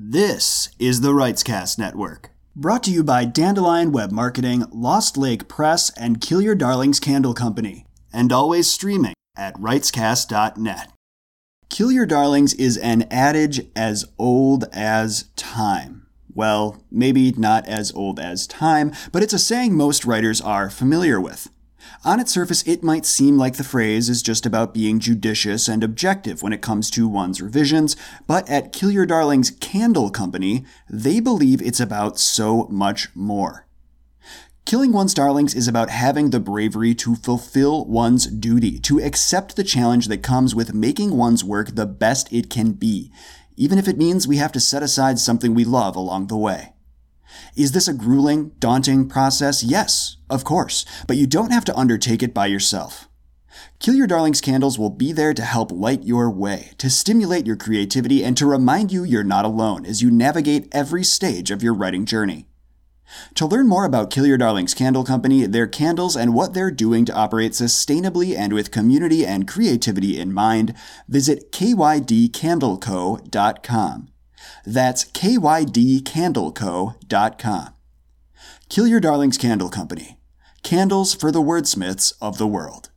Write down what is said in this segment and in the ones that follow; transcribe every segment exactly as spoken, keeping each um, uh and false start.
This is the Writescast Network, brought to you by Dandelion Web Marketing, Lost Lake Press, and Kill Your Darlings Candle Company, and always streaming at writescast dot net. Kill Your Darlings is an adage as old as time. Well, maybe not as old as time, but it's a saying most writers are familiar with. On its surface, it might seem like the phrase is just about being judicious and objective when it comes to one's revisions, but at Kill Your Darlings Candle Company, they believe it's about so much more. Killing one's darlings is about having the bravery to fulfill one's duty, to accept the challenge that comes with making one's work the best it can be, even if it means we have to set aside something we love along the way. Is this a grueling, daunting process? Yes, of course, but you don't have to undertake it by yourself. Kill Your Darlings Candles will be there to help light your way, to stimulate your creativity, and to remind you you're not alone as you navigate every stage of your writing journey. To learn more about Kill Your Darlings Candle Company, their candles, and what they're doing to operate sustainably and with community and creativity in mind, visit k y d candle co dot com. That's k y d candle co dot com. Kill Your Darlings Candle Company. Candles for the wordsmiths of the world.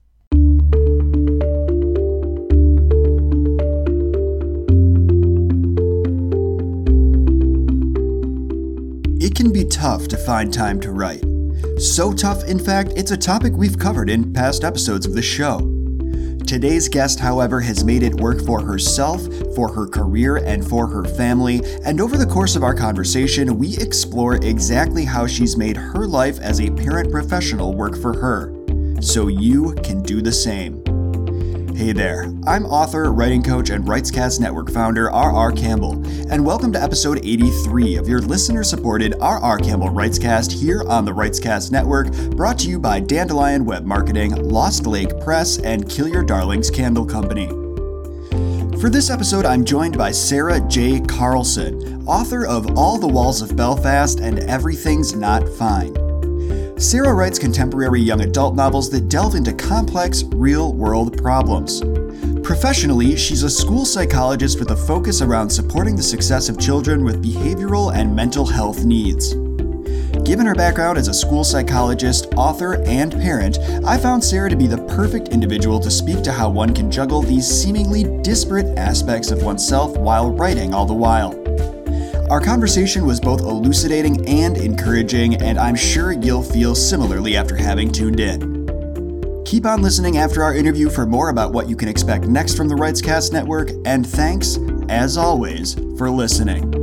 It can be tough to find time to write. So tough, in fact, it's a topic we've covered in past episodes of the show. Today's guest, however, has made it work for herself, for her career, and for her family, and over the course of our conversation, we explore exactly how she's made her life as a parent professional work for her, so you can do the same. Hey there, I'm author, writing coach, and Writescast Network founder R R Campbell, and welcome to episode eighty-three of your listener-supported R R Campbell Writescast here on the Writescast Network, brought to you by Dandelion Web Marketing, Lost Lake Press, and Kill Your Darlings Candle Company. For this episode, I'm joined by Sarah J. Carlson, author of All the Walls of Belfast and Everything's Not Fine. Sarah writes contemporary young adult novels that delve into complex, real-world problems. Professionally, she's a school psychologist with a focus around supporting the success of children with behavioral and mental health needs. Given her background as a school psychologist, author, and parent, I found Sarah to be the perfect individual to speak to how one can juggle these seemingly disparate aspects of oneself while writing all the while. Our conversation was both elucidating and encouraging, and I'm sure you'll feel similarly after having tuned in. Keep on listening after our interview for more about what you can expect next from the Writescast Network, and thanks, as always, for listening.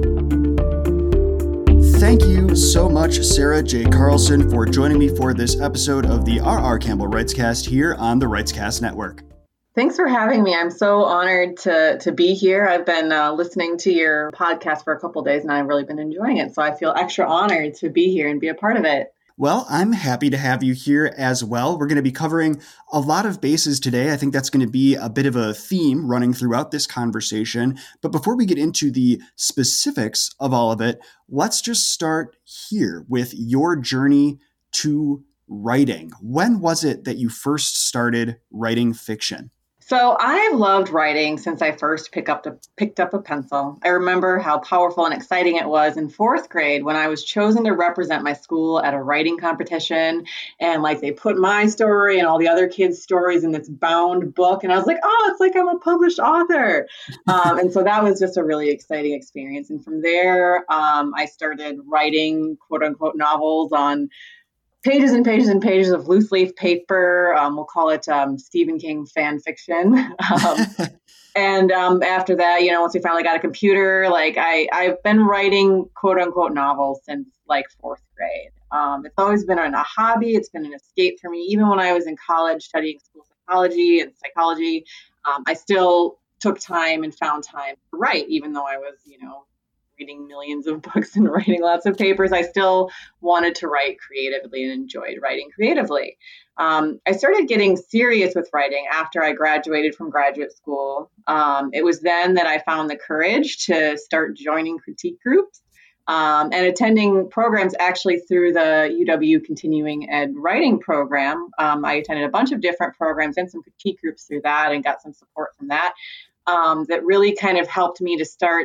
Thank you so much, Sarah J. Carlson, for joining me for this episode of the R R Campbell Writescast here on the Writescast Network. Thanks for having me. I'm so honored to to be here. I've been uh, listening to your podcast for a couple of days and I've really been enjoying it. So I feel extra honored to be here and be a part of it. Well, I'm happy to have you here as well. We're going to be covering a lot of bases today. I think that's going to be a bit of a theme running throughout this conversation. But before we get into the specifics of all of it, let's just start here with your journey to writing. When was it that you first started writing fiction? So I've loved writing since I first pick up the, picked up a pencil. I remember how powerful and exciting it was in fourth grade when I was chosen to represent my school at a writing competition. And like they put my story and all the other kids' stories in this bound book. And I was like, oh, it's like I'm a published author. um, and so that was just a really exciting experience. And from there, um, I started writing quote unquote novels on pages and pages and pages of loose leaf paper. Um, we'll call it um, Stephen King fan fiction. Um, and um, after that, you know, once we finally got a computer, like I, I've been writing quote unquote novels since like fourth grade. Um, it's always been a hobby. It's been an escape for me. Even when I was in college studying school psychology and psychology, um, I still took time and found time to write, even though I was, you know, reading millions of books and writing lots of papers. I still wanted to write creatively and enjoyed writing creatively. Um, I started getting serious with writing after I graduated from graduate school. Um, it was then that I found the courage to start joining critique groups um, and attending programs actually through the U W Continuing Ed Writing Program. Um, I attended a bunch of different programs and some critique groups through that and got some support from that. Um, that really kind of helped me to start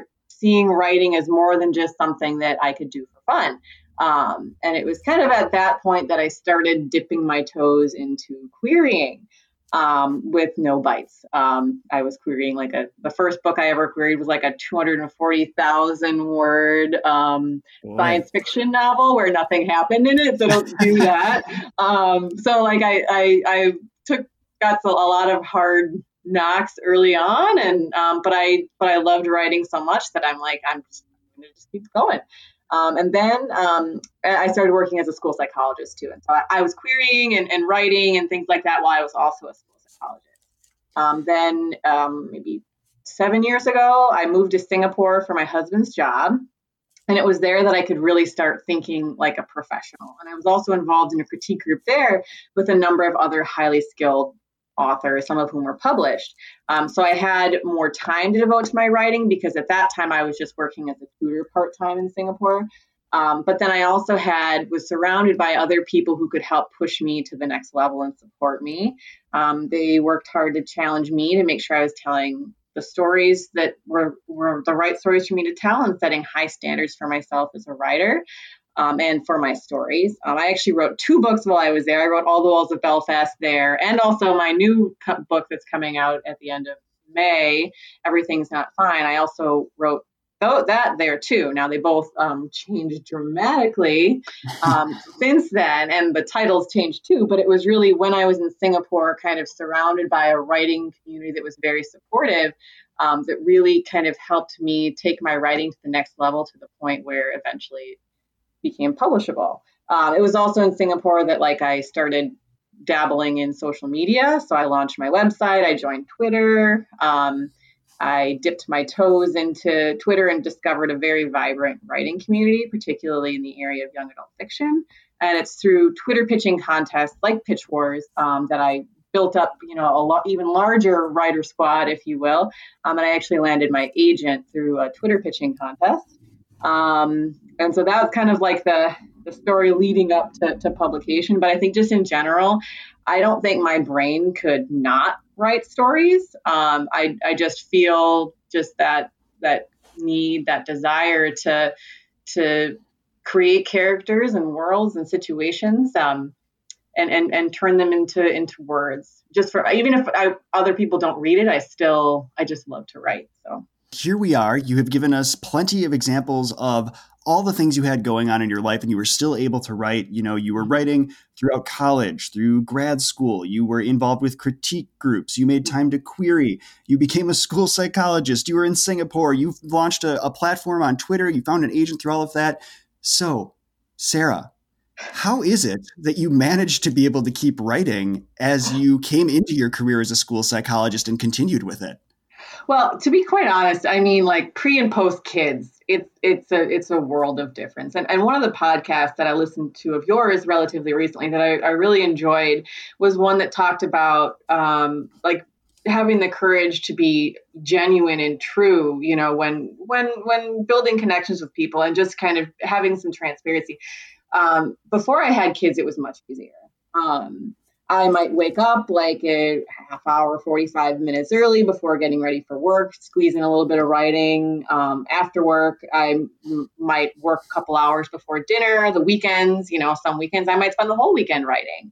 seeing writing as more than just something that I could do for fun. Um, and it was kind of at that point that I started dipping my toes into querying. Um, with no bites. Um, I was querying like a, the first book I ever queried was like a two hundred forty thousand word um, science fiction novel where nothing happened in it. So don't do that. um, so like I, I, I took, got a, a lot of hard knocks early on. And, um, but I, but I loved writing so much that I'm like, I'm just going to just keep going. Um, and then um, I started working as a school psychologist too. And so I, I was querying and, and writing and things like that while I was also a school psychologist. Um, then um, maybe seven years ago, I moved to Singapore for my husband's job. And it was there that I could really start thinking like a professional. And I was also involved in a critique group there with a number of other highly skilled authors, some of whom were published. Um, so I had more time to devote to my writing because at that time I was just working as a tutor part-time in Singapore. Um, but then I also had was surrounded by other people who could help push me to the next level and support me. Um, they worked hard to challenge me to make sure I was telling the stories that were, were the right stories for me to tell and setting high standards for myself as a writer. Um, and for my stories. Um, I actually wrote two books while I was there. I wrote All the Walls of Belfast there, and also my new co- book that's coming out at the end of May, Everything's Not Fine. I also wrote oh, that there too. Now they both um, changed dramatically um, since then, and the titles changed too, but it was really when I was in Singapore, kind of surrounded by a writing community that was very supportive, um, that really kind of helped me take my writing to the next level to the point where eventually became publishable. Um, it was also in Singapore that like I started dabbling in social media. So I launched my website, I joined Twitter. Um, I dipped my toes into Twitter and discovered a very vibrant writing community, particularly in the area of young adult fiction. And it's through Twitter pitching contests like Pitch Wars um, that I built up, you know, a lot even larger writer squad, if you will. Um, and I actually landed my agent through a Twitter pitching contest. Um, and so that was kind of like the, the story leading up to, to publication. But I think just in general, I don't think my brain could not write stories. Um, I, I just feel just that that need, that desire to to create characters and worlds and situations, um, and, and and turn them into into words. Just for even if I, other people don't read it, I still I just love to write. So. Here we are. You have given us plenty of examples of all the things you had going on in your life, and you were still able to write. You know, you were writing throughout college, through grad school. You were involved with critique groups. You made time to query. You became a school psychologist. You were in Singapore. You launched a, a platform on Twitter. You found an agent through all of that. So, Sarah, how is it that you managed to be able to keep writing as you came into your career as a school psychologist and continued with it? Well, to be quite honest, I mean, like pre and post kids, it's it's a it's a world of difference. And and one of the podcasts that I listened to of yours relatively recently that I, I really enjoyed was one that talked about um, like having the courage to be genuine and true, you know, when when when building connections with people and just kind of having some transparency. Um, before I had kids, it was much easier. Um, I might wake up like a half hour, forty-five minutes early before getting ready for work, squeeze in a little bit of writing. Um, after work, I m- might work a couple hours before dinner. The weekends, you know, some weekends I might spend the whole weekend writing.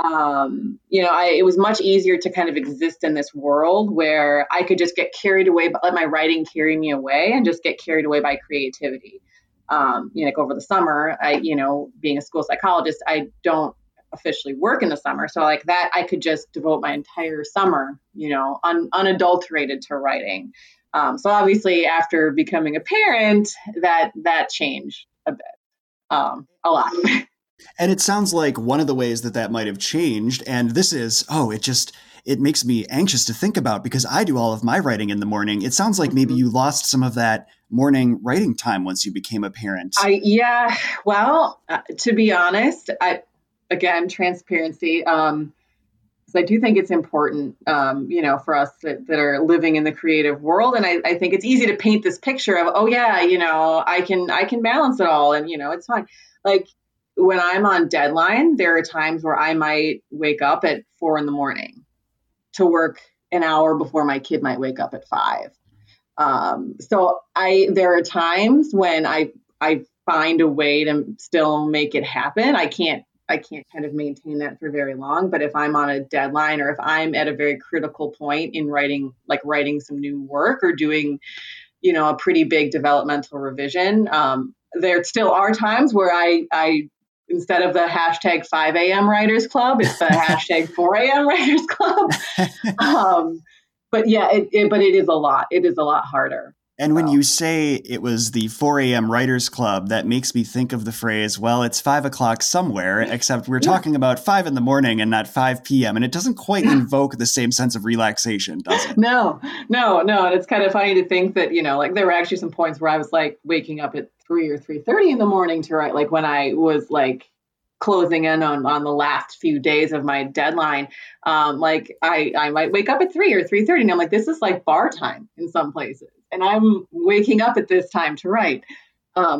Um, you know, I, it was much easier to kind of exist in this world where I could just get carried away, but let my writing carry me away and just get carried away by creativity. Um, you know, like over the summer, I, you know, being a school psychologist, I don't officially work in the summer. So like that, I could just devote my entire summer, you know, un, unadulterated to writing. Um, so obviously after becoming a parent, that, that changed a bit, um, a lot. And it sounds like one of the ways that that might have changed, and this is, oh, it just, it makes me anxious to think about because I do all of my writing in the morning. It sounds like maybe you lost some of that morning writing time once you became a parent. I, yeah, well, uh, to be honest, I, again, transparency. Um, so I do think it's important, um, you know, for us that, that are living in the creative world. And I, I think it's easy to paint this picture of, oh yeah, you know, I can, I can balance it all. And, you know, it's fine. Like when I'm on deadline, there are times where I might wake up at four in the morning to work an hour before my kid might wake up at five. Um, so I, there are times when I, I find a way to still make it happen. I can't, I can't kind of maintain that for very long, but if I'm on a deadline or if I'm at a very critical point in writing, like writing some new work or doing, you know, a pretty big developmental revision, um, there still are times where I, I, instead of the hashtag five a.m. Writers Club, it's the hashtag four a.m. Writers Club. Um, but yeah, it, it, but it is a lot. It is a lot harder. And when So. you say it was the four a.m. Writers Club, that makes me think of the phrase, well, it's five o'clock somewhere, except we're yeah. talking about five in the morning and not five p.m. And it doesn't quite invoke the same sense of relaxation, does it? No, no, no. And it's kind of funny to think that, you know, like there were actually some points where I was like waking up at three or three thirty in the morning to write, like when I was like closing in on, on the last few days of my deadline. Um, like I, I might wake up at three or three thirty and I'm like, this is like bar time in some places. And I'm waking up at this time to write. Um,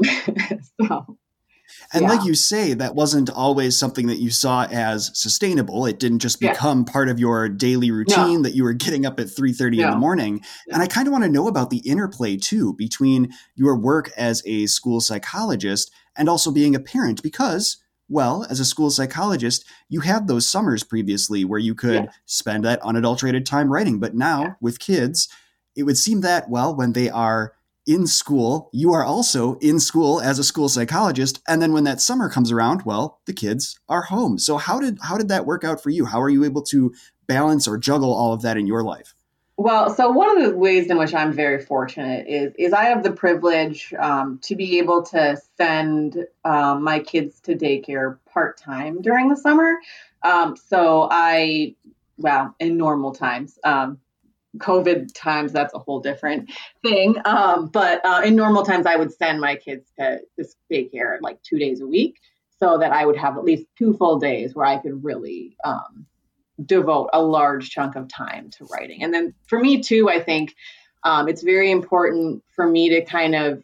so, and yeah. like you say, that wasn't always something that you saw as sustainable. It didn't just become yeah. part of your daily routine no. that you were getting up at three thirty no. in the morning. No. And I kind of want to know about the interplay too, between your work as a school psychologist and also being a parent, because well, as a school psychologist, you had those summers previously where you could yeah. spend that unadulterated time writing. But now yeah. with kids, it would seem that, well, when they are in school, you are also in school as a school psychologist. And then when that summer comes around, well, the kids are home. So how did how did that work out for you? How are you able to balance or juggle all of that in your life? Well, so one of the ways in which I'm very fortunate is is I have the privilege um, to be able to send um, my kids to daycare part-time during the summer. Um, so I, well, in normal times, um, COVID times, that's a whole different thing. Um, but uh, in normal times, I would send my kids to this daycare like two days a week so that I would have at least two full days where I could really um, devote a large chunk of time to writing. And then for me too, I think um, it's very important for me to kind of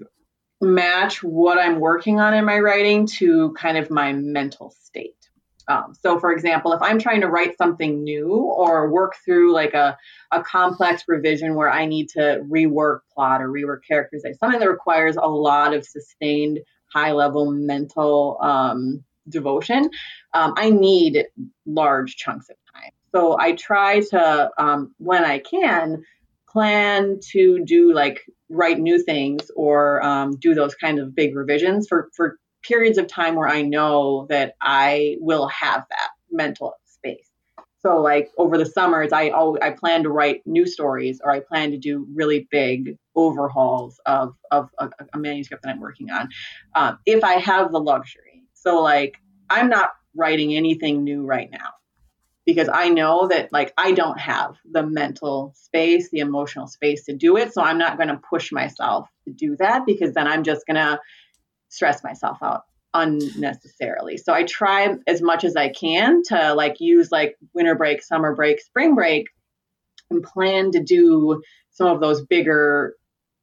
match what I'm working on in my writing to kind of my mental state. Um, so for example, if I'm trying to write something new or work through like a, a complex revision where I need to rework plot or rework characters, like something that requires a lot of sustained high level mental um, devotion, um, I need large chunks of time. So I try to, um, when I can, plan to do like write new things or um, do those kind of big revisions for, for periods of time where I know that I will have that mental space. So like over the summers, I always, I plan to write new stories or I plan to do really big overhauls of, of a, a manuscript that I'm working on um, if I have the luxury. So like I'm not writing anything new right now because I know that like I don't have the mental space, the emotional space to do it. So I'm not going to push myself to do that because then I'm just going to stress myself out unnecessarily. So I try as much as I can to like use like winter break, summer break, spring break, and plan to do some of those bigger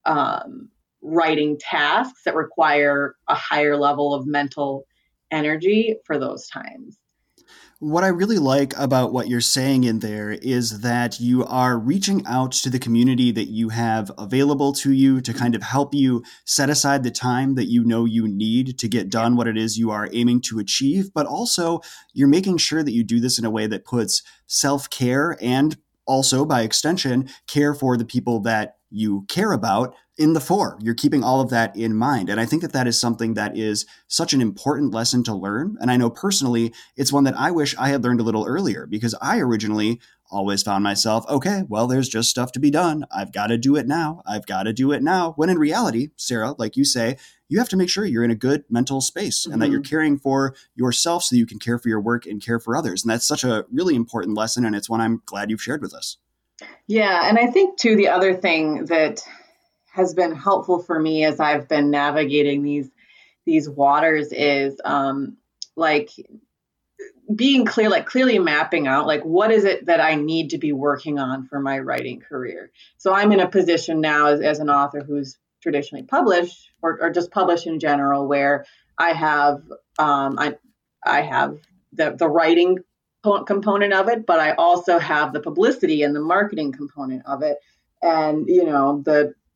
um, writing tasks that require a higher level of mental energy for those times. What I really like about what you're saying in there is that you are reaching out to the community that you have available to you to kind of help you set aside the time that you know you need to get done what it is you are aiming to achieve, but also you're making sure that you do this in a way that puts self-care and also, by extension, care for the people that you care about in the fore. You're keeping all of that in mind. And I think that that is something that is such an important lesson to learn. And I know personally, it's one that I wish I had learned a little earlier because I originally always found myself, okay, well, there's just stuff to be done. I've got to do it now. I've got to do it now. When in reality, Sarah, like you say, you have to make sure you're in a good mental space mm-hmm. and that you're caring for yourself so that you can care for your work and care for others. And that's such a really important lesson. And it's one I'm glad you've shared with us. Yeah. And I think too, the other thing that has been helpful for me as I've been navigating these, these waters is um, like being clear, like clearly mapping out, like, what is it that I need to be working on for my writing career? So I'm in a position now as, as an author who's traditionally published or, or just published in general, where I have, um, I, I have the, the writing component of it, but I also have the publicity and the marketing component of it. And, you know, the,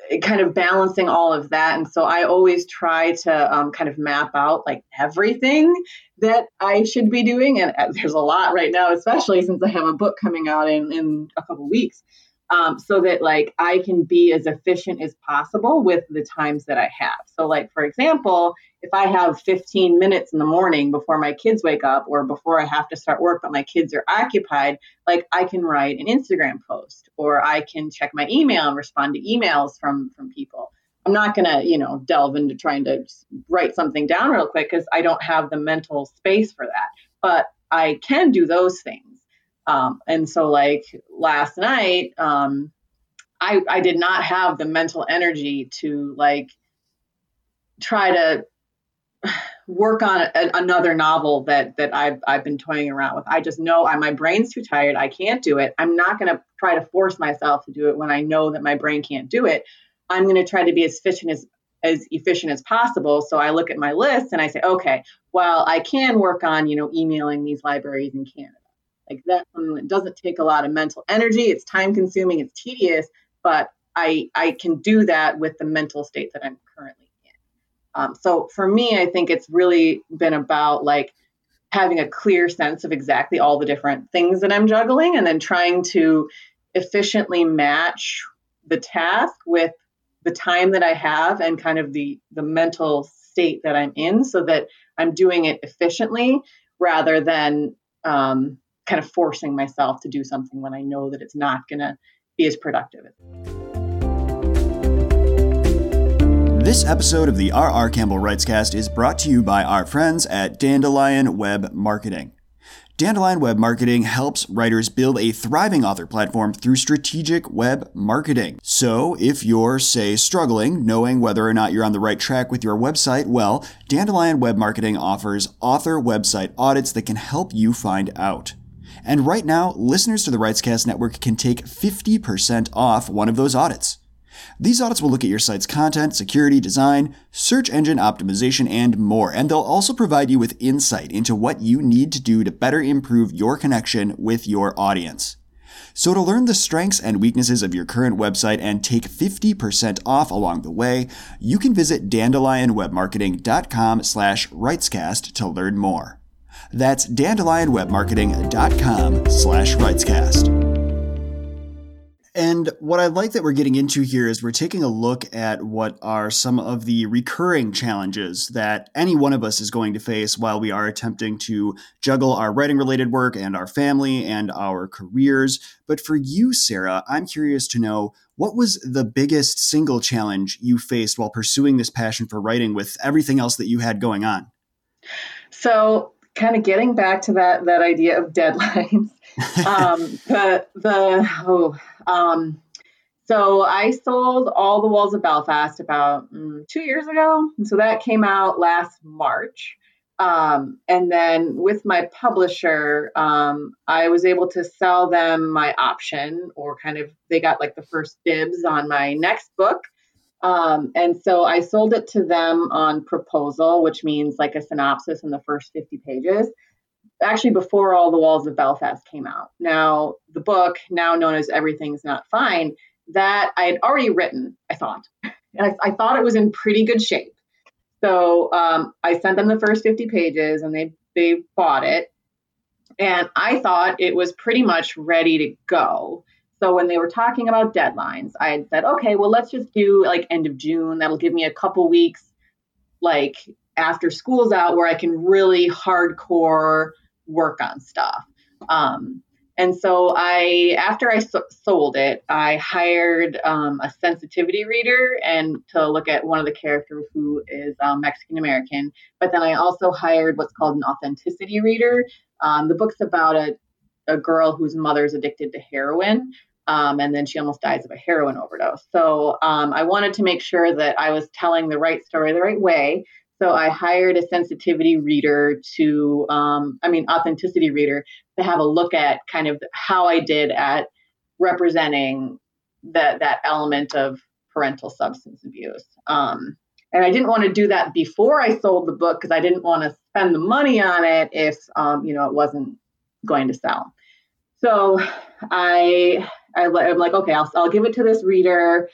kind of balancing all of that. And so I always try to um, kind of map out like everything that I should be doing. And uh, there's a lot right now, especially since I have a book coming out in, in a couple of weeks, um, so that like I can be as efficient as possible with the times that I have. So like, for example, if I have fifteen minutes in the morning before my kids wake up or before I have to start work, but my kids are occupied, like I can write an Instagram post or I can check my email and respond to emails from, from people. I'm not going to, you know, delve into trying to write something down real quick because I don't have the mental space for that, but I can do those things. Um, and so like last night, um, I, I did not have the mental energy to like try to work on a, another novel that that I've I've been toying around with. I just know I, my brain's too tired. I can't do it. I'm not going to try to force myself to do it when I know that my brain can't do it. I'm going to try to be as efficient as as efficient as possible. So I look at my list and I say, okay, well, I can work on, you know, emailing these libraries in Canada. Like that one doesn't take a lot of mental energy. It's time consuming. It's tedious, but I I can do that with the mental state that I'm currently in. Um, so for me, I think it's really been about like having a clear sense of exactly all the different things that I'm juggling and then trying to efficiently match the task with the time that I have and kind of the, the mental state that I'm in so that I'm doing it efficiently rather than um, kind of forcing myself to do something when I know that it's not going to be as productive. This episode of the R R. Campbell Writescast is brought to you by our friends at Dandelion Web Marketing. Dandelion Web Marketing helps writers build a thriving author platform through strategic web marketing. So if you're, say, struggling, knowing whether or not you're on the right track with your website, well, Dandelion Web Marketing offers author website audits that can help you find out. And right now, listeners to the Writescast Network can take fifty percent off one of those audits. These audits will look at your site's content, security, design, search engine optimization, and more, and they'll also provide you with insight into what you need to do to better improve your connection with your audience. So to learn the strengths and weaknesses of your current website and take fifty percent off along the way, you can visit dandelionwebmarketing.com slash writescast to learn more. That's dandelionwebmarketing.com slash writescast. And what I like that we're getting into here is we're taking a look at what are some of the recurring challenges that any one of us is going to face while we are attempting to juggle our writing-related work and our family and our careers. But for you, Sarah, I'm curious to know, what was the biggest single challenge you faced while pursuing this passion for writing with everything else that you had going on? So kind of getting back to that that idea of deadlines. um, the the oh, um, so I sold All the Walls of Belfast about mm, two years ago, and so that came out last March. Um, and then with my publisher, um, I was able to sell them my option, or kind of they got like the first dibs on my next book. Um, and so I sold it to them on proposal, which means like a synopsis in the first fifty pages. Actually, before All the Walls of Belfast came out. Now, the book, now known as Everything's Not Fine, that I had already written, I thought. And I, I thought it was in pretty good shape. So um, I sent them the first fifty pages and they, they bought it. And I thought it was pretty much ready to go. So when they were talking about deadlines, I had said, okay, well, let's just do like end of June. That'll give me a couple weeks, like after school's out, where I can really hardcore work on stuff. Um, and so I, after I so- sold it, I hired um, a sensitivity reader and to look at one of the characters who is um, Mexican American. But then I also hired what's called an authenticity reader. Um, the book's about a, a girl whose mother's addicted to heroin. Um, and then she almost dies of a heroin overdose. So um, I wanted to make sure that I was telling the right story the right way. So I hired a sensitivity reader to, um, I mean, authenticity reader to have a look at kind of how I did at representing that that element of parental substance abuse. Um, and I didn't want to do that before I sold the book because I didn't want to spend the money on it if, um, you know, it wasn't going to sell. So I, I I'm like, okay, I'll I'll give it to this reader.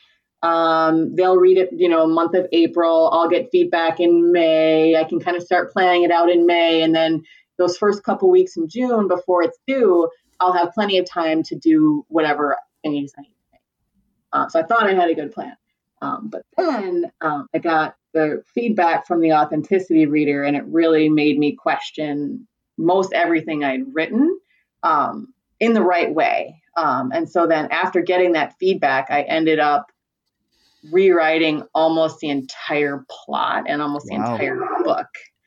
Um, they'll read it, you know, month of April. I'll get feedback in May. I can kind of start planning it out in May. And then those first couple weeks in June before it's due, I'll have plenty of time to do whatever things I need to make. Uh, so I thought I had a good plan. Um, but then um, I got the feedback from the authenticity reader, and it really made me question most everything I'd written um, in the right way. Um, and so then after getting that feedback, I ended up rewriting almost the entire plot and almost wow. the entire book.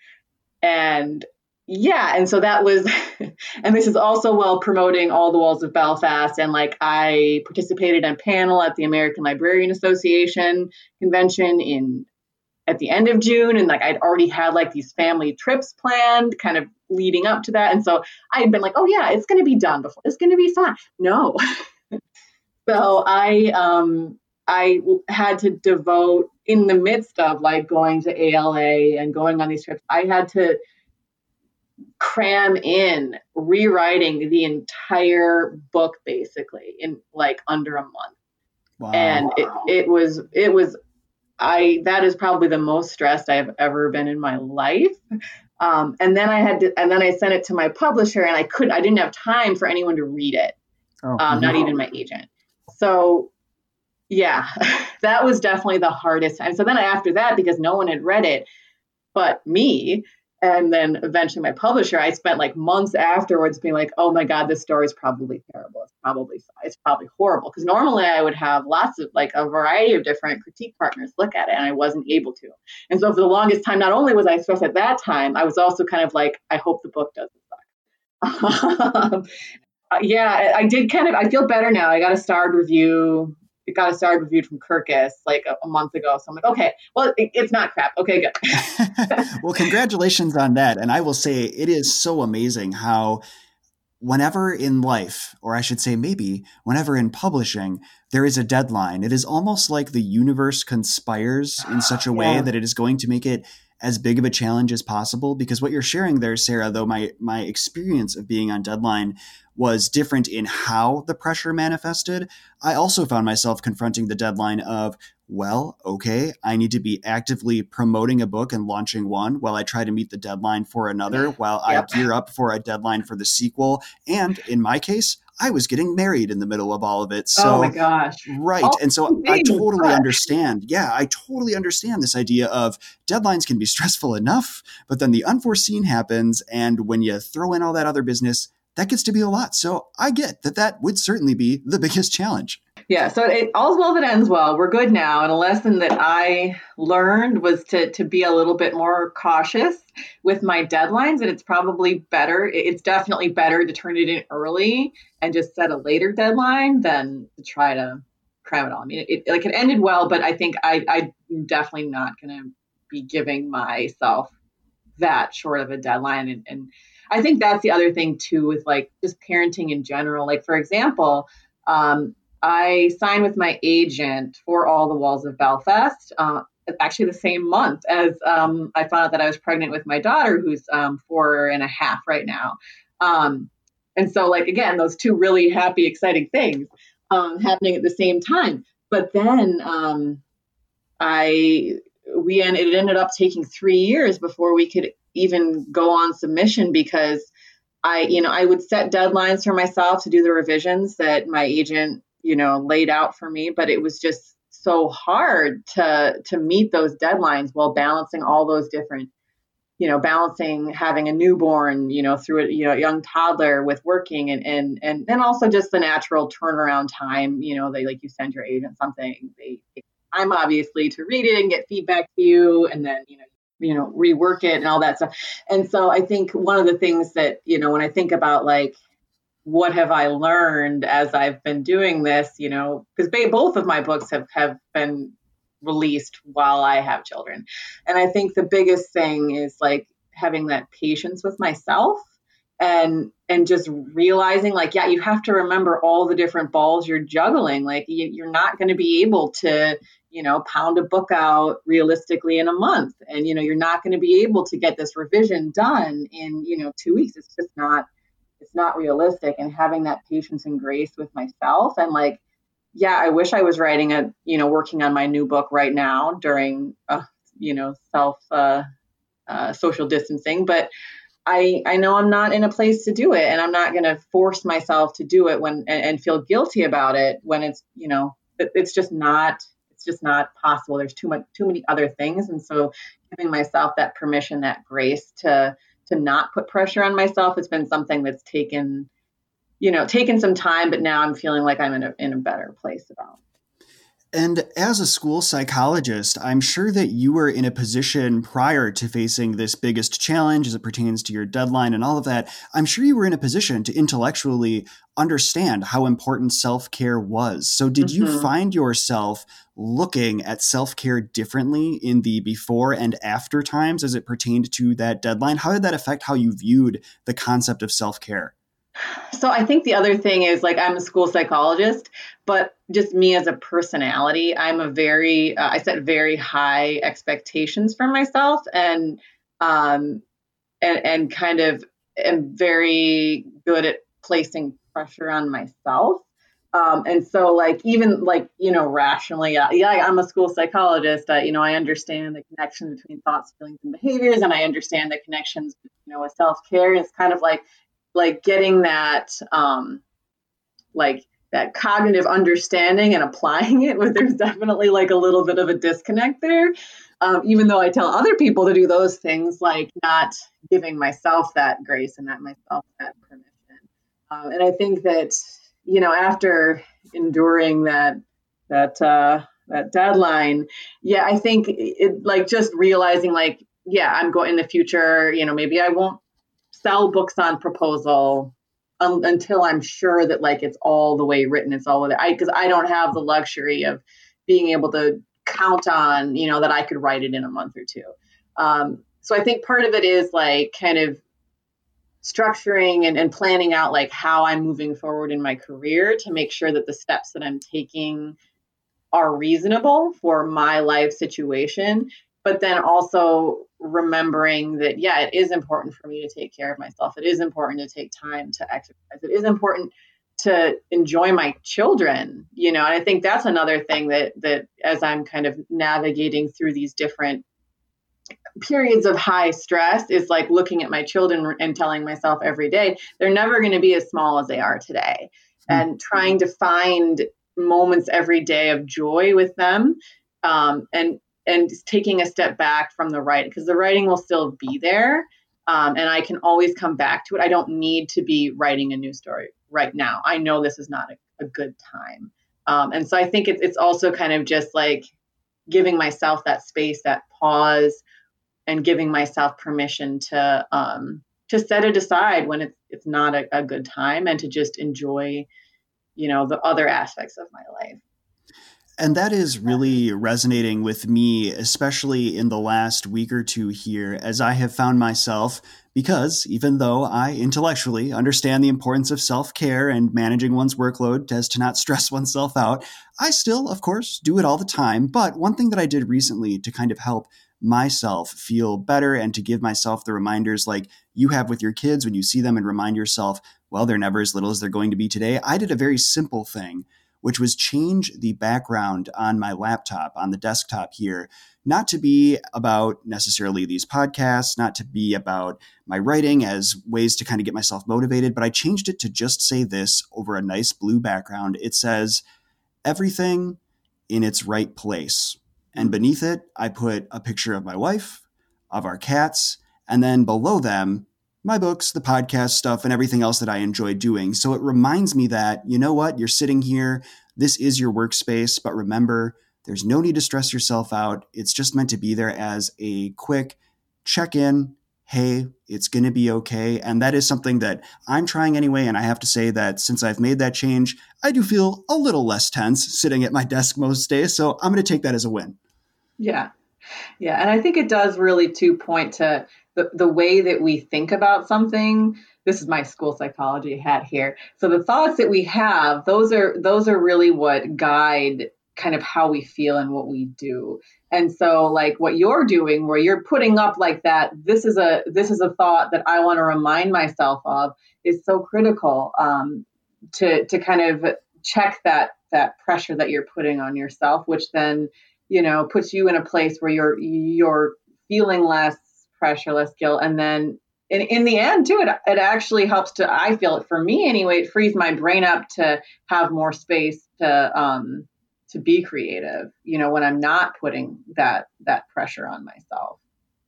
And yeah, and so that was, and this is also while promoting All the Walls of Belfast. And like I participated in a panel at the American Librarian Association convention in at the end of June. And like I'd already had like these family trips planned kind of leading up to that. And so I had been like, oh yeah, it's going to be done before. It's going to be fine. No. So I, um, I had to devote in the midst of like going to A L A and going on these trips, I had to cram in rewriting the entire book basically in like under a month. Wow. And it, it was, it was, I, that is probably the most stressed I've ever been in my life. Um, and then I had to, and then I sent it to my publisher and I couldn't, I didn't have time for anyone to read it. Oh, um, not even my agent. So yeah, that was definitely the hardest time. So then after that, because no one had read it but me, and then eventually my publisher, I spent like months afterwards being like, oh my God, this story is probably terrible. It's probably, it's probably horrible. Because normally I would have lots of like a variety of different critique partners look at it and I wasn't able to. And so for the longest time, not only was I stressed at that time, I was also kind of like, I hope the book doesn't suck. yeah, I did kind of, I feel better now. I got a starred review. It got a starred review from Kirkus like a, a month ago. So I'm like, okay, well, it, it's not crap. Okay, good. Well, congratulations on that. And I will say it is so amazing how whenever in life, or I should say maybe whenever in publishing, there is a deadline, it is almost like the universe conspires in such a way yeah. that it is going to make it as big of a challenge as possible. Because what you're sharing there, Sarah, though my my experience of being on deadline was different in how the pressure manifested, I also found myself confronting the deadline of, well, okay, I need to be actively promoting a book and launching one while I try to meet the deadline for another, while yep. I gear up for a deadline for the sequel. And in my case, I was getting married in the middle of all of it. So, oh my gosh. Right. All and so I totally understand. Yeah, I totally understand this idea of deadlines can be stressful enough, but then the unforeseen happens. And when you throw in all that other business, that gets to be a lot. So I get that that would certainly be the biggest challenge. Yeah. So it, all's well that ends well. We're good now. And a lesson that I learned was to to be a little bit more cautious with my deadlines. And it's probably better. It's definitely better to turn it in early and just set a later deadline than to try to cram it all. I mean, it, it like it ended well, but I think I, I'm definitely not going to be giving myself that short of a deadline. And, and I think that's the other thing too, with like just parenting in general. Like, for example, um, I signed with my agent for All the Walls of Belfast, uh, actually the same month as um, I found out that I was pregnant with my daughter, who's um, four and a half right now. Um, and so like, again, those two really happy, exciting things um, happening at the same time. But then um, I, we, and it ended up taking three years before we could even go on submission, because I, you know, I would set deadlines for myself to do the revisions that my agent, you know, laid out for me, but it was just so hard to, to meet those deadlines while balancing all those different, you know, balancing having a newborn, you know, through a, you know, a young toddler with working and, and, and, and also just the natural turnaround time, you know, they like you send your agent something, they take time obviously to read it and get feedback to you. And then, you know, you know, rework it and all that stuff. And so I think one of the things that, you know, when I think about like, what have I learned as I've been doing this, you know, because both of my books have, have been released while I have children. And I think the biggest thing is like having that patience with myself and, and just realizing like, yeah, you have to remember all the different balls you're juggling. Like you, you're not going to be able to, you know, pound a book out realistically in a month. And, you know, you're not going to be able to get this revision done in, you know, two weeks. It's just not, it's not realistic. And having that patience and grace with myself and like yeah, I wish I was writing a, you know, working on my new book right now during, uh, you know, self, uh, uh, social distancing, but I, I know I'm not in a place to do it, and I'm not going to force myself to do it when, and, and feel guilty about it when it's, you know, it, it's just not, it's just not possible. There's too much, too many other things. And so giving myself that permission, that grace to, to not put pressure on myself, it's been something that's taken, you know, taken some time, but now I'm feeling like I'm in a, in a better place about. And as a school psychologist, I'm sure that you were in a position prior to facing this biggest challenge as it pertains to your deadline and all of that. I'm sure you were in a position to intellectually understand how important self-care was. So did mm-hmm. you find yourself looking at self-care differently in the before and after times as it pertained to that deadline? How did that affect how you viewed the concept of self-care? So I think the other thing is, like, I'm a school psychologist, but just me as a personality, I'm a very, uh, I set very high expectations for myself, and, um, and, and kind of am very good at placing pressure on myself. Um, and so like, even like, you know, rationally, uh, yeah, I'm a school psychologist. Uh, you know, I understand the connection between thoughts, feelings, and behaviors. And I understand the connections, you know, with self-care. It's kind of like, like getting that, um, like that cognitive understanding and applying it, but there's definitely like a little bit of a disconnect there. Um, even though I tell other people to do those things, like not giving myself that grace and that myself that permission. Um, and I think that, you know, after enduring that, that, uh, that deadline, yeah, I think it, like just realizing like, yeah, I'm going in the future, you know, maybe I won't sell books on proposal um, until I'm sure that like it's all the way written. It's all the I because I don't have the luxury of being able to count on, you know, that I could write it in a month or two. Um, so I think part of it is like kind of structuring and, and planning out like how I'm moving forward in my career to make sure that the steps that I'm taking are reasonable for my life situation. But then also remembering that, yeah, it is important for me to take care of myself. It is important to take time to exercise. It is important to enjoy my children, you know, and I think that's another thing that, that as I'm kind of navigating through these different periods of high stress is like looking at my children and telling myself every day, they're never going to be as small as they are today. Mm-hmm. And trying to find moments every day of joy with them. Um, and, and taking a step back from the writing, because the writing will still be there. Um, and I can always come back to it. I don't need to be writing a new story right now. I know this is not a, a good time. Um, and so I think it's, it's also kind of just like giving myself that space, that pause, and giving myself permission to, um, to set it aside when it's, it's not a, a good time, and to just enjoy, you know, the other aspects of my life. And that is really resonating with me, especially in the last week or two here, as I have found myself, because even though I intellectually understand the importance of self-care and managing one's workload as to not stress oneself out, I still, of course, do it all the time. But one thing that I did recently to kind of help myself feel better and to give myself the reminders like you have with your kids when you see them and remind yourself, well, they're never as little as they're going to be today. I did a very simple thing, which was change the background on my laptop, on the desktop here, not to be about necessarily these podcasts, not to be about my writing as ways to kind of get myself motivated, but I changed it to just say this over a nice blue background. It says, everything in its right place. And beneath it, I put a picture of my wife, of our cats, and then below them, my books, the podcast stuff, and everything else that I enjoy doing. So it reminds me that, you know what, you're sitting here, this is your workspace, but remember, there's no need to stress yourself out. It's just meant to be there as a quick check-in. Hey, it's going to be okay. And that is something that I'm trying anyway. And I have to say that since I've made that change, I do feel a little less tense sitting at my desk most days. So I'm going to take that as a win. Yeah. Yeah. And I think it does really to point to the, the way that we think about something. This is my school psychology hat here. So the thoughts that we have, those are, those are really what guide kind of how we feel and what we do. And so like what you're doing, where you're putting up like that, this is a, this is a thought that I want to remind myself of, is so critical, um, to, to kind of check that that pressure that you're putting on yourself, which then, you know, puts you in a place where you're, you're feeling less pressure, less guilt. And then in, in the end too, it, it actually helps to, I feel it for me anyway, it frees my brain up to have more space to, um, to be creative, you know, when I'm not putting that, that pressure on myself.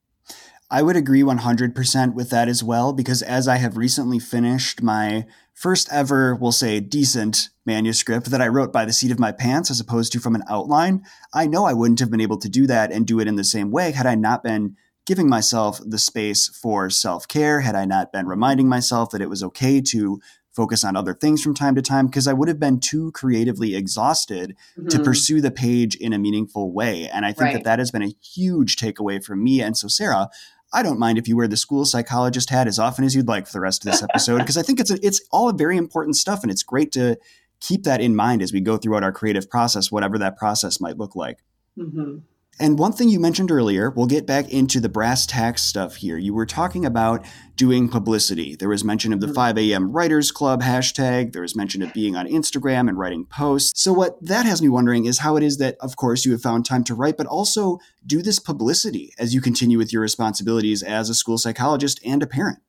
I would agree one hundred percent with that as well, because as I have recently finished my first ever, we'll say, decent manuscript that I wrote by the seat of my pants as opposed to from an outline, I know I wouldn't have been able to do that and do it in the same way had I not been giving myself the space for self-care, had I not been reminding myself that it was okay to focus on other things from time to time, because I would have been too creatively exhausted mm-hmm. to pursue the page in a meaningful way. And I think right. that that has been a huge takeaway for me. And so, Sarah, I don't mind if you wear the school psychologist hat as often as you'd like for the rest of this episode, because I think it's a, it's all very important stuff. And it's great to keep that in mind as we go throughout our creative process, whatever that process might look like. Mm-hmm. And one thing you mentioned earlier, we'll get back into the brass tacks stuff here. You were talking about doing publicity. There was mention of the five a.m. Writers Club hashtag. There was mention of being on Instagram and writing posts. So what that has me wondering is how it is that, of course, you have found time to write, but also do this publicity as you continue with your responsibilities as a school psychologist and a parent.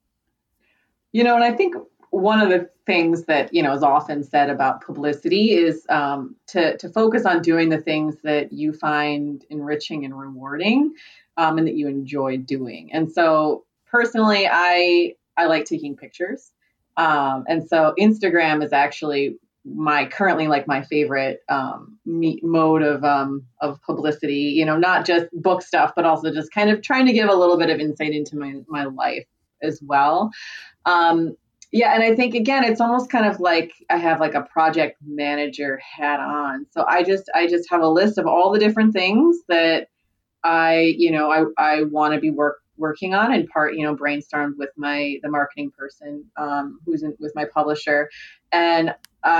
You know, and I think one of the things that, you know, is often said about publicity is um, to, to focus on doing the things that you find enriching and rewarding um, and that you enjoy doing. And so personally, I, I like taking pictures. Um, and so Instagram is actually my currently like my favorite um, me- mode of, um, of publicity, you know, not just book stuff, but also just kind of trying to give a little bit of insight into my, my life as well. Um, Yeah. And I think, again, it's almost kind of like I have like a project manager hat on. So I just I just have a list of all the different things that I, you know, I, I want to be work, working on, and part, you know, brainstormed with my the marketing person um, who's in, with my publisher. And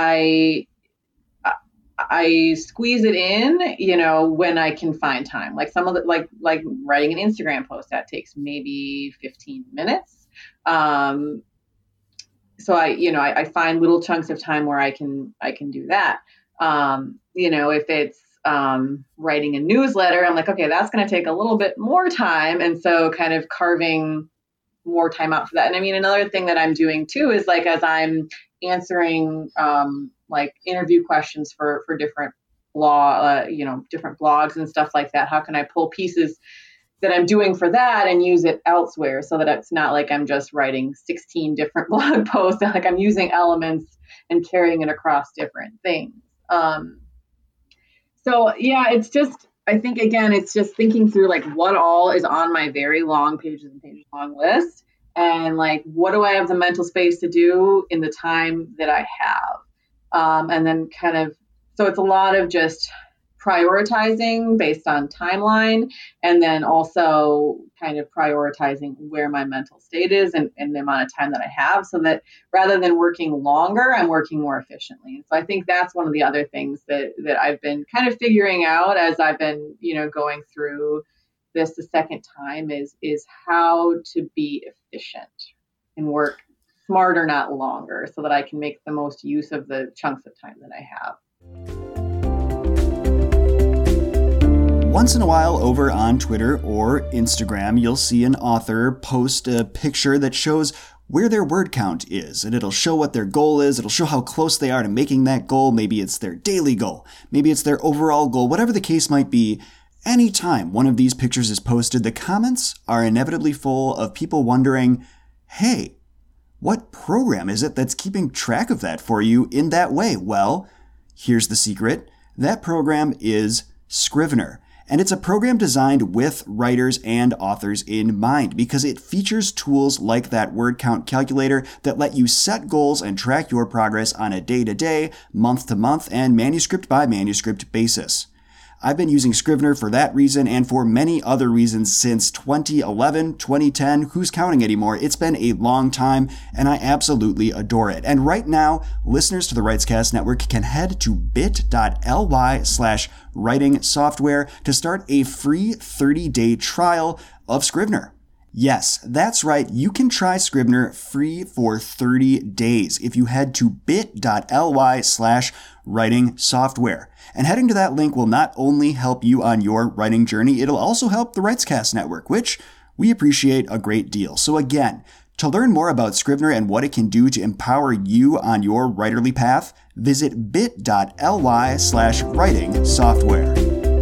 I I squeeze it in, you know, when I can find time. Like some of the like like writing an Instagram post that takes maybe fifteen minutes. Um, So I, you know, I, I find little chunks of time where I can, I can do that. Um, you know, if it's um, writing a newsletter, I'm like, okay, that's going to take a little bit more time. And so kind of carving more time out for that. And I mean, another thing that I'm doing too is like, as I'm answering um, like interview questions for, for different law, uh, you know, different blogs and stuff like that, how can I pull pieces that I'm doing for that and use it elsewhere, so that it's not like I'm just writing sixteen different blog posts, like I'm using elements and carrying it across different things. Um, so yeah, it's just, I think, again, it's just thinking through like what all is on my very long pages and pages long list, and like, what do I have the mental space to do in the time that I have? Um, and then kind of, so it's a lot of just prioritizing based on timeline, and then also kind of prioritizing where my mental state is and, and the amount of time that I have, so that rather than working longer, I'm working more efficiently. And so I think that's one of the other things that, that I've been kind of figuring out as I've been, you know, going through this the second time is, is how to be efficient and work smarter, not longer, so that I can make the most use of the chunks of time that I have. Once in a while over on Twitter or Instagram, you'll see an author post a picture that shows where their word count is, and it'll show what their goal is. It'll show how close they are to making that goal. Maybe it's their daily goal. Maybe it's their overall goal. Whatever the case might be, anytime one of these pictures is posted, the comments are inevitably full of people wondering, hey, what program is it that's keeping track of that for you in that way? Well, here's the secret. That program is Scrivener. And it's a program designed with writers and authors in mind, because it features tools like that word count calculator that let you set goals and track your progress on a day-to-day, month-to-month, and manuscript-by-manuscript basis. I've been using Scrivener for that reason and for many other reasons since twenty eleven, twenty ten, who's counting anymore? It's been a long time, and I absolutely adore it. And right now, listeners to the Writescast Network can head to bit.ly slash writing software to start a free thirty-day trial of Scrivener. Yes, that's right. You can try Scrivener free for thirty days if you head to bit.ly slash Writing Software. And heading to that link will not only help you on your writing journey, it'll also help the WritesCast Network, which we appreciate a great deal. So again, to learn more about Scrivener and what it can do to empower you on your writerly path, visit bit.ly slash writing software.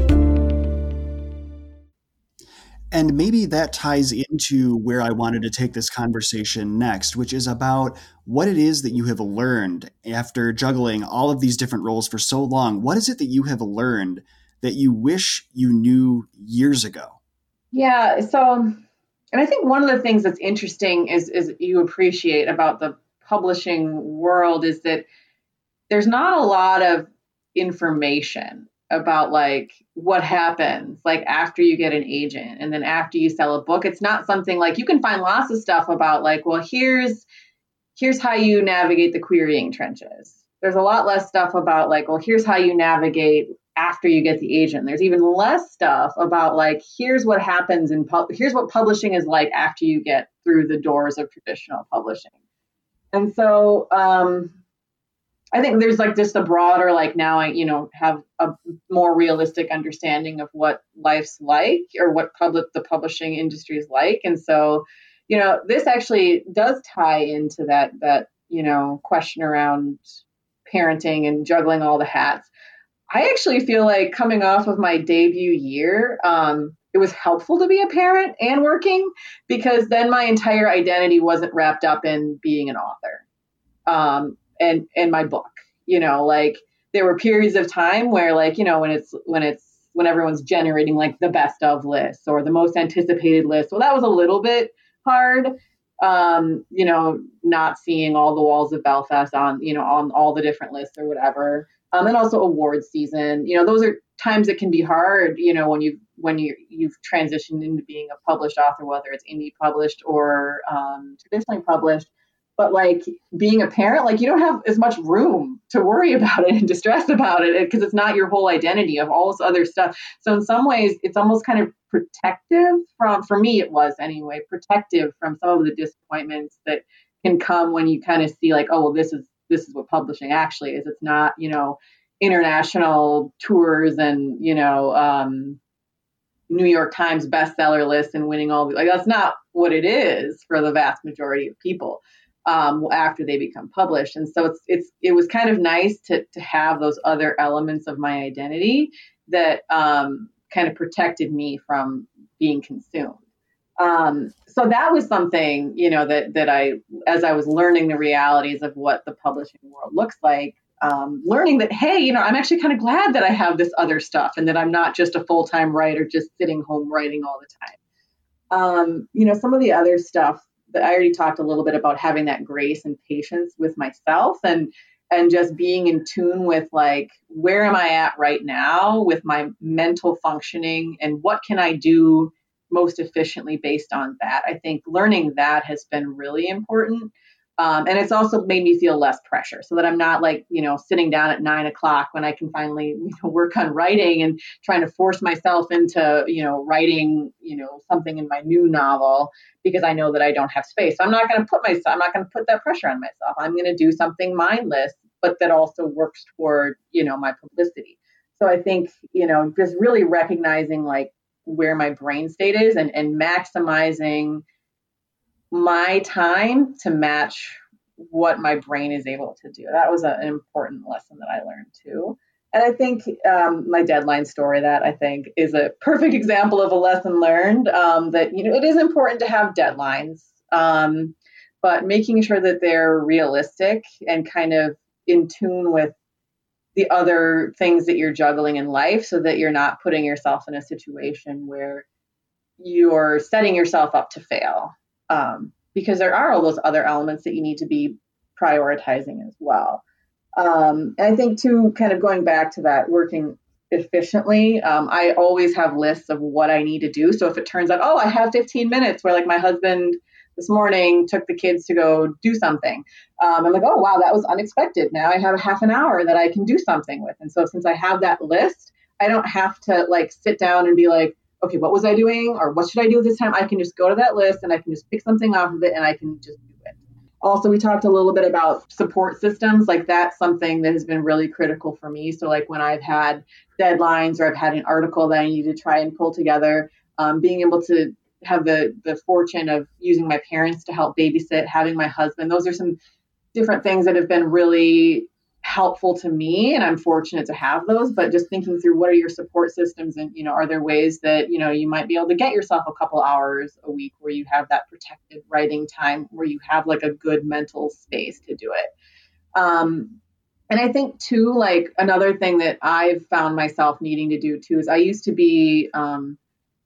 And maybe that ties into where I wanted to take this conversation next, which is about what it is that you have learned after juggling all of these different roles for so long. What is it that you have learned that you wish you knew years ago? Yeah, so, and I think one of the things that's interesting is, is you appreciate about the publishing world is that there's not a lot of information about like what happens like after you get an agent and then after you sell a book. It's not something like you can find lots of stuff about like, well, here's here's how you navigate the querying trenches. There's a lot less stuff about like, well, here's how you navigate after you get the agent. There's even less stuff about like, here's what happens in pub- here's what publishing is like after you get through the doors of traditional publishing. And so um I think there's like just a broader, like now I, you know, have a more realistic understanding of what life's like or what public the publishing industry is like. And so, you know, this actually does tie into that, that, you know, question around parenting and juggling all the hats. I actually feel like coming off of my debut year, um, it was helpful to be a parent and working because then my entire identity wasn't wrapped up in being an author. Um, and and my book, you know, like there were periods of time where like, you know, when it's when it's when everyone's generating like the best of lists or the most anticipated list. Well, that was a little bit hard, um, you know, not seeing all the walls of Belfast on, you know, on all the different lists or whatever. Um, and also awards season, you know, those are times that can be hard, you know, when you when you you've transitioned into being a published author, whether it's indie published or um, traditionally published. But like being a parent, like you don't have as much room to worry about it and distress about it because it's not your whole identity of all this other stuff. So in some ways, it's almost kind of protective from, for me, it was anyway, protective from some of the disappointments that can come when you kind of see like, oh, well, this is this is what publishing actually is. It's not, you know, international tours and, you know, um, New York Times bestseller list and winning all like that's not what it is for the vast majority of people. Um, after they become published. And so it's it's it was kind of nice to to have those other elements of my identity that um, kind of protected me from being consumed. Um, so that was something, you know, that that I, as I was learning the realities of what the publishing world looks like, um, learning that, hey, you know, I'm actually kind of glad that I have this other stuff and that I'm not just a full-time writer, just sitting home writing all the time. Um, you know, some of the other stuff that I already talked a little bit about having that grace and patience with myself and and just being in tune with like, where am I at right now with my mental functioning and what can I do most efficiently based on that? I think learning that has been really important. Um, and it's also made me feel less pressure so that I'm not like, you know, sitting down at nine o'clock when I can finally, you know, work on writing and trying to force myself into, you know, writing, you know, something in my new novel because I know that I don't have space. So I'm not going to put myself, I'm not going to put that pressure on myself. I'm going to do something mindless, but that also works toward, you know, my publicity. So I think, you know, just really recognizing like where my brain state is and, and maximizing my time to match what my brain is able to do. That was a, an important lesson that I learned too. And I think um, my deadline story, that I think is a perfect example of a lesson learned, um, that, you know, it is important to have deadlines, um, but making sure that they're realistic and kind of in tune with the other things that you're juggling in life so that you're not putting yourself in a situation where you're setting yourself up to fail. Um, because there are all those other elements that you need to be prioritizing as well. Um, and I think too, kind of going back to that working efficiently, um, I always have lists of what I need to do. So if it turns out, oh, I have fifteen minutes where like my husband this morning took the kids to go do something. Um, I'm like, oh, wow, that was unexpected. Now I have a half an hour that I can do something with. And so since I have that list, I don't have to like sit down and be like, okay, what was I doing? Or what should I do this time? I can just go to that list and I can just pick something off of it and I can just do it. Also, we talked a little bit about support systems. Like that's something that has been really critical for me. So like when I've had deadlines or I've had an article that I need to try and pull together, um, being able to have the the fortune of using my parents to help babysit, having my husband, those are some different things that have been really helpful to me, and I'm fortunate to have those. But just thinking through what are your support systems, and you know are there ways that you know you might be able to get yourself a couple hours a week where you have that protected writing time, where you have like a good mental space to do it. um, and I think too, like another thing that I've found myself needing to do too is I used to be um,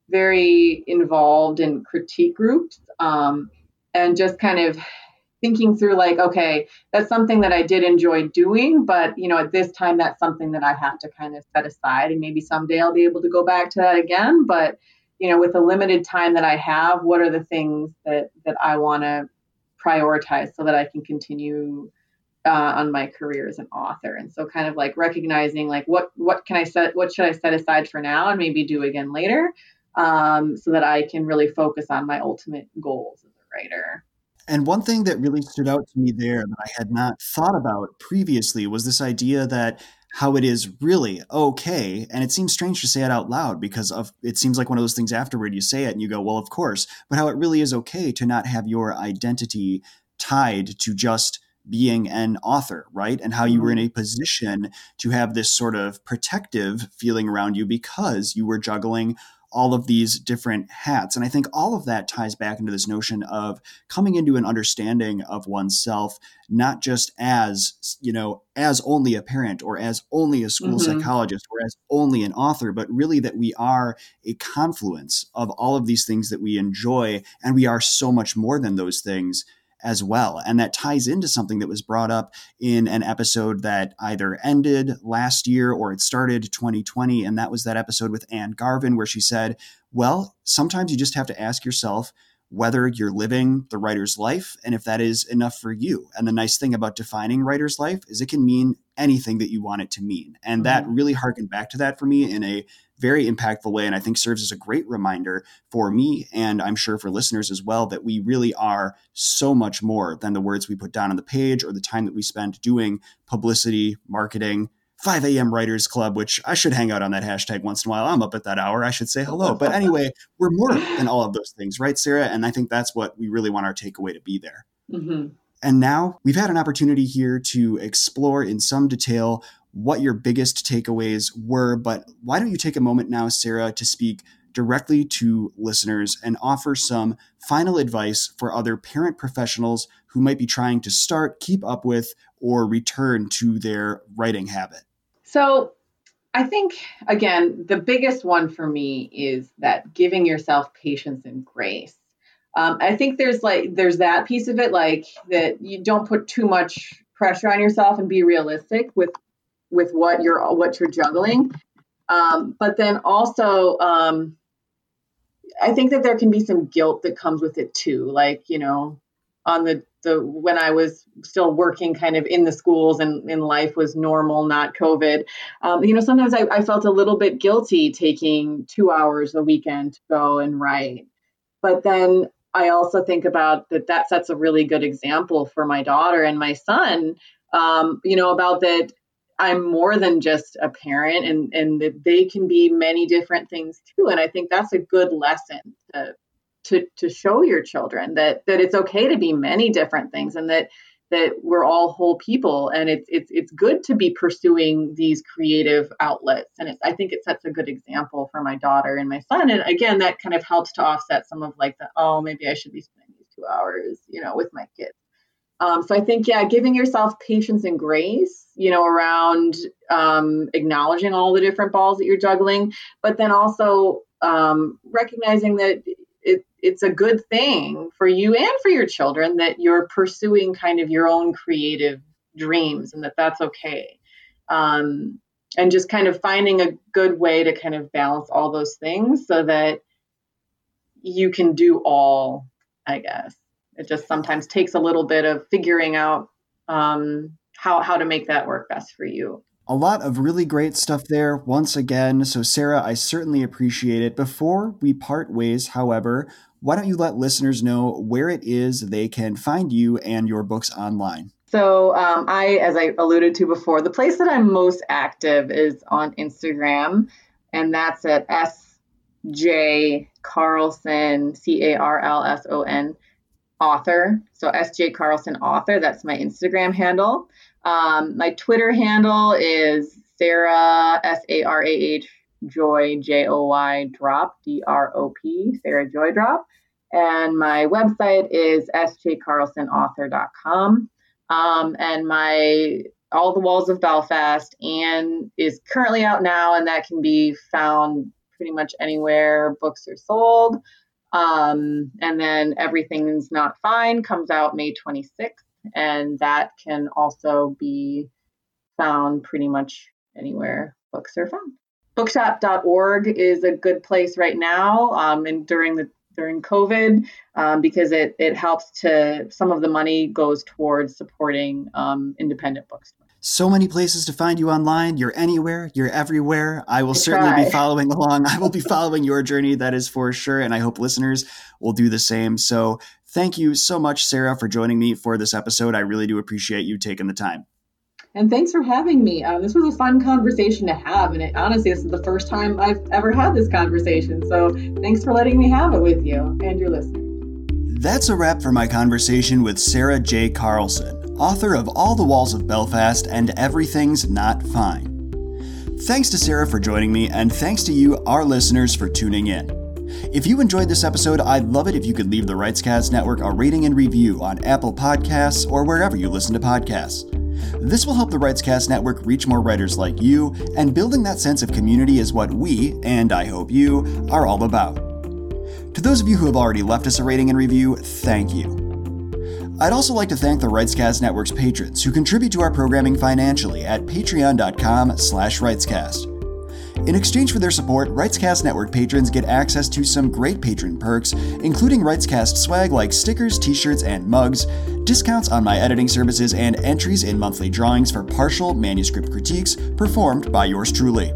very involved in critique groups, um, and just kind of thinking through like, okay, that's something that I did enjoy doing, but you know, at this time, that's something that I have to kind of set aside, and maybe someday I'll be able to go back to that again. But you know, with the limited time that I have, what are the things that that I want to prioritize so that I can continue uh, on my career as an author? And so, kind of like recognizing like what what can I set, what should I set aside for now, and maybe do again later, um, so that I can really focus on my ultimate goals as a writer. And one thing that really stood out to me there that I had not thought about previously was this idea that how it is really okay, and it seems strange to say it out loud because of it seems like one of those things afterward you say it and you go, well, of course, but how it really is okay to not have your identity tied to just being an author, right? And how you were in a position to have this sort of protective feeling around you because you were juggling all of these different hats. And I think all of that ties back into this notion of coming into an understanding of oneself, not just as, you know, as only a parent or as only a school Mm-hmm. psychologist or as only an author, but really that we are a confluence of all of these things that we enjoy. And we are so much more than those things as well. And that ties into something that was brought up in an episode that either ended last year or it started twenty twenty. And that was that episode with Anne Garvin, where she said, well, sometimes you just have to ask yourself whether you're living the writer's life and if that is enough for you. And the nice thing about defining writer's life is it can mean anything that you want it to mean. And mm-hmm. that really harkened back to that for me in a very impactful way, and I think serves as a great reminder for me, and I'm sure for listeners as well, that we really are so much more than the words we put down on the page or the time that we spend doing publicity, marketing, five a.m. Writers Club, which I should hang out on that hashtag once in a while. I'm up at that hour. I should say hello. But anyway, we're more than all of those things, right, Sarah? And I think that's what we really want our takeaway to be there. Mm-hmm. And now we've had an opportunity here to explore in some detail what your biggest takeaways were. But why don't you take a moment now, Sarah, to speak directly to listeners and offer some final advice for other parent professionals who might be trying to start, keep up with, or return to their writing habit? So I think, again, the biggest one for me is that giving yourself patience and grace. Um, I think there's like, there's that piece of it, like that you don't put too much pressure on yourself and be realistic with, with what you're, what you're juggling. Um, but then also, um, I think that there can be some guilt that comes with it too. Like, you know, on the, the, when I was still working kind of in the schools and, and life was normal, not COVID, um, you know, sometimes I, I felt a little bit guilty taking two hours a weekend to go and write. But then I also think about that that sets a really good example for my daughter and my son, um, you know, about that I'm more than just a parent, and, and that they can be many different things too. And I think that's a good lesson to, to, to show your children that, that it's okay to be many different things, and that, that we're all whole people, and it's, it's, it's good to be pursuing these creative outlets. And it's, I think it sets a good example for my daughter and my son. And again, that kind of helps to offset some of like the, oh, maybe I should be spending these two hours, you know, with my kids. Um, so I think, yeah, giving yourself patience and grace, you know, around um, acknowledging all the different balls that you're juggling, but then also um, recognizing that it, it's a good thing for you and for your children that you're pursuing kind of your own creative dreams, and that that's okay. Um, and just kind of finding a good way to kind of balance all those things so that you can do all, I guess. It just sometimes takes a little bit of figuring out um, how how to make that work best for you. A lot of really great stuff there once again. So, Sarah, I certainly appreciate it. Before we part ways, however, why don't you let listeners know where it is they can find you and your books online? So um, I, as I alluded to before, the place that I'm most active is on Instagram, and that's at S J Carlson, C A R L S O N, author. So S J Carlson author, that's my Instagram handle. Um, my Twitter handle is Sarah, S A R A H, Joy, J O Y, Drop, D R O P, Sarah Joy Drop. And my website is s j carlson author dot com. Um, and my All the Walls of Belfast and is currently out now, and that can be found pretty much anywhere books are sold. Um, and then Everything's Not Fine comes out May twenty-sixth. And that can also be found pretty much anywhere books are found. bookshop dot org is a good place right now, um, and during the during COVID, um, because it it helps to, some of the money goes towards supporting um, independent bookstores. So many places to find you online. You're anywhere. You're everywhere. I will I certainly try. be following along. I will be following your journey, that is for sure. And I hope listeners will do the same. So thank you so much, Sarah, for joining me for this episode. I really do appreciate you taking the time. And thanks for having me. Um, this was a fun conversation to have. And it, honestly, this is the first time I've ever had this conversation. So thanks for letting me have it with you and your listeners. That's a wrap for my conversation with Sarah J. Carlson, author of All the Walls of Belfast and Everything's Not Fine. Thanks to Sarah for joining me, and thanks to you, our listeners, for tuning in. If you enjoyed this episode, I'd love it if you could leave the Writescast Network a rating and review on Apple Podcasts or wherever you listen to podcasts. This will help the Writescast Network reach more writers like you, and building that sense of community is what we, and I hope you, are all about. To those of you who have already left us a rating and review, thank you. I'd also like to thank the Writescast Network's patrons who contribute to our programming financially at patreon dot com slash writescast. In exchange for their support, Writescast Network patrons get access to some great patron perks, including Writescast swag like stickers, t-shirts, and mugs, discounts on my editing services, and entries in monthly drawings for partial manuscript critiques performed by yours truly.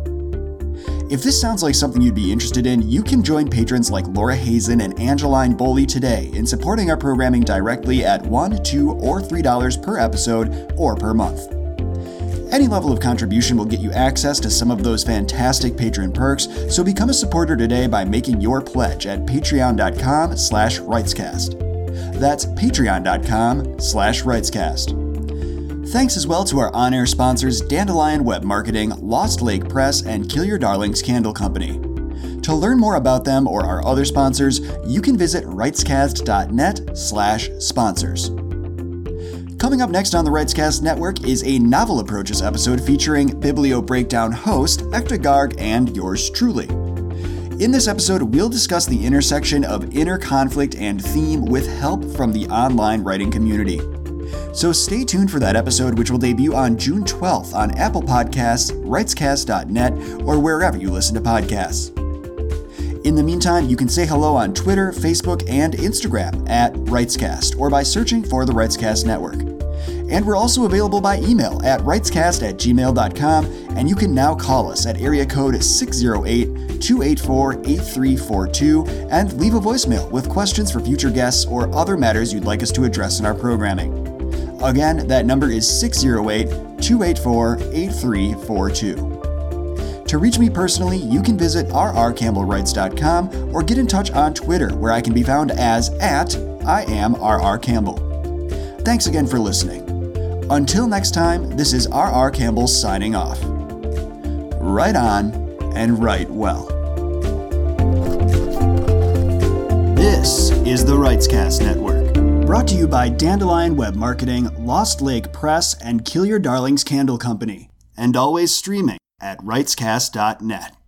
If this sounds like something you'd be interested in, you can join patrons like Laura Hazen and Angeline Boley today in supporting our programming directly at one dollars, two dollars, or three dollars per episode or per month. Any level of contribution will get you access to some of those fantastic patron perks, so become a supporter today by making your pledge at patreon dot com slash writescast. That's patreon dot com slash writescast. Thanks as well to our on-air sponsors Dandelion Web Marketing, Lost Lake Press, and Kill Your Darlings Candle Company. To learn more about them or our other sponsors, you can visit writescast dot net slash sponsors. Coming up next on the Writescast Network is a Novel Approaches episode featuring Biblio Breakdown host Ekta Garg and yours truly. In this episode, we'll discuss the intersection of inner conflict and theme with help from the online writing community. So stay tuned for that episode, which will debut on June twelfth on Apple Podcasts, writescast dot net, or wherever you listen to podcasts. In the meantime, you can say hello on Twitter, Facebook, and Instagram at Writescast, or by searching for the Writescast Network. And we're also available by email at writescast at gmail dot com, and you can now call us at area code six oh eight, two eight four, eight three four two and leave a voicemail with questions for future guests or other matters you'd like us to address in our programming. Again, that number is six oh eight, two eight four, eight three four two. To reach me personally, you can visit r r campbell writes dot com or get in touch on Twitter, where I can be found as at I am R R Campbell. Thanks again for listening. Until next time, this is R R Campbell signing off. Write on and write well. This is the Writescast Network, brought to you by Dandelion Web Marketing, Lost Lake Press, and Kill Your Darlings Candle Company, and always streaming at writescast dot net.